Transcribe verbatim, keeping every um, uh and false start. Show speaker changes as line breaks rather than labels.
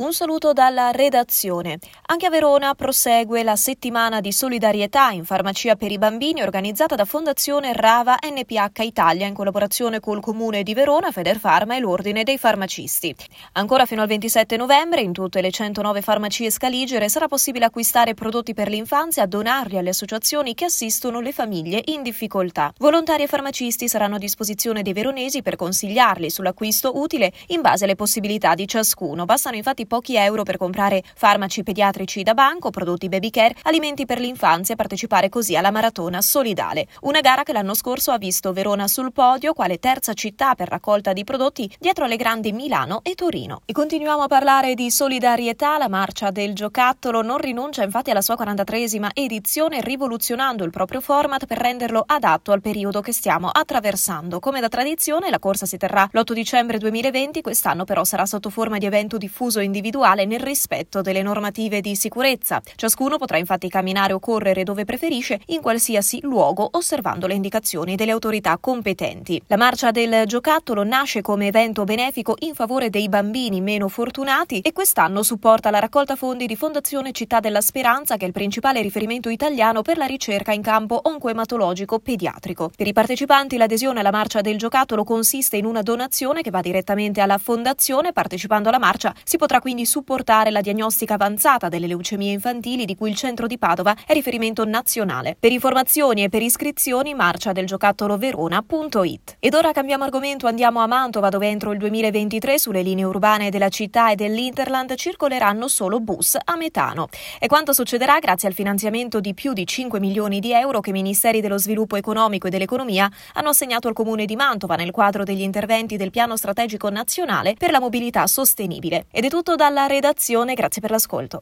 Un saluto dalla redazione. Anche a Verona prosegue la settimana di solidarietà in farmacia per i bambini organizzata da Fondazione Rava N P H Italia in collaborazione col Comune di Verona, Federfarma e l'Ordine dei Farmacisti. Ancora fino al ventisette novembre in tutte le centonove farmacie scaligere sarà possibile acquistare prodotti per l'infanzia e donarli alle associazioni che assistono le famiglie in difficoltà. Volontari e farmacisti saranno a disposizione dei veronesi per consigliarli sull'acquisto utile in base alle possibilità di ciascuno. Bastano infatti pochi euro per comprare farmaci pediatrici da banco, prodotti baby care, alimenti per l'infanzia e partecipare così alla maratona solidale. Una gara che l'anno scorso ha visto Verona sul podio quale terza città per raccolta di prodotti dietro alle grandi Milano e Torino. E continuiamo a parlare di solidarietà. La marcia del giocattolo non rinuncia infatti alla sua quarantatreesima edizione, rivoluzionando il proprio format per renderlo adatto al periodo che stiamo attraversando. Come da tradizione la corsa si terrà l'otto dicembre duemilaventi, quest'anno però sarà sotto forma di evento diffuso individuale nel rispetto delle normative di sicurezza. Ciascuno potrà infatti camminare o correre dove preferisce in qualsiasi luogo osservando le indicazioni delle autorità competenti. La marcia del giocattolo nasce come evento benefico in favore dei bambini meno fortunati e quest'anno supporta la raccolta fondi di Fondazione Città della Speranza, che è il principale riferimento italiano per la ricerca in campo oncoematologico pediatrico. Per i partecipanti l'adesione alla marcia del giocattolo consiste in una donazione che va direttamente alla fondazione. Partecipando alla marcia si potrà quindi supportare la diagnostica avanzata delle leucemie infantili di cui il centro di Padova è riferimento nazionale. Per informazioni e per iscrizioni marcia del giocattolo verona punto it. Ed ora cambiamo argomento, andiamo a Mantova, dove entro il duemilaventitré sulle linee urbane della città e dell'Interland circoleranno solo bus a metano. E quanto succederà grazie al finanziamento di più di cinque milioni di euro che i Ministeri dello Sviluppo Economico e dell'Economia hanno assegnato al Comune di Mantova nel quadro degli interventi del Piano Strategico Nazionale per la Mobilità Sostenibile. Ed è tutto dalla redazione, grazie per l'ascolto.